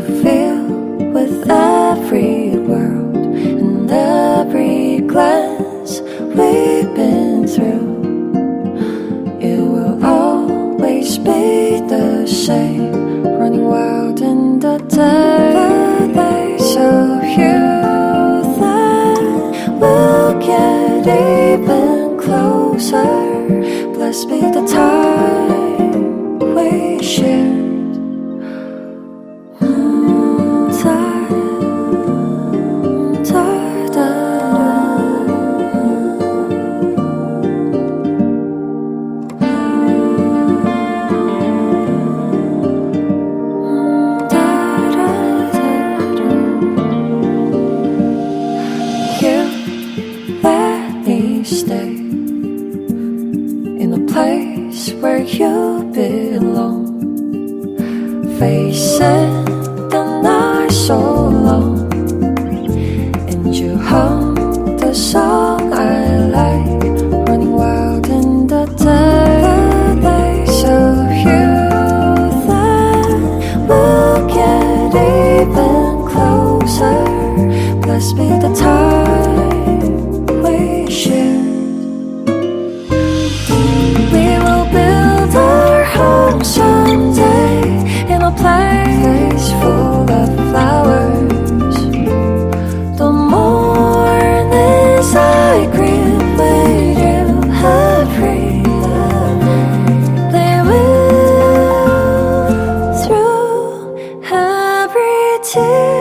feel with every word and every glance we've been through. It will always be the same, running wild in the day. The days of youth that will get even closer. Blessed be the time we shared. Stay in a place where you belong, facing the night so long, and you hum the song I like, running wild in the day. The days of youth that will get even closer. Blessed be the time we share. Someday in a place full of flowers, the mornings I greet with you have freedom. They will through every tear.